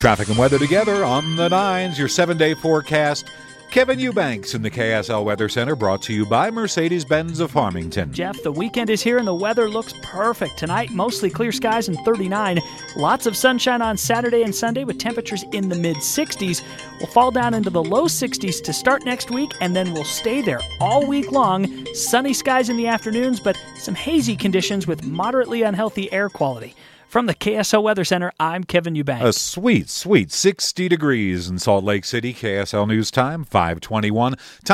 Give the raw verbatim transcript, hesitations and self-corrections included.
Traffic and weather together on the nines, your seven-day forecast. Kevin Eubanks in the K S L Weather Center, brought to you by Mercedes-Benz of Farmington. Jeff, the weekend is here and the weather looks perfect. Tonight, mostly clear skies and thirty-nine. Lots of sunshine on Saturday and Sunday with temperatures in the mid-sixties. We'll fall down into the low sixties to start next week, and then we'll stay there all week long. Sunny skies in the afternoons, but some hazy conditions with moderately unhealthy air quality. From the K S L Weather Center, I'm Kevin Eubanks. A sweet, sweet sixty degrees in Salt Lake City. K S L News Time, five twenty-one.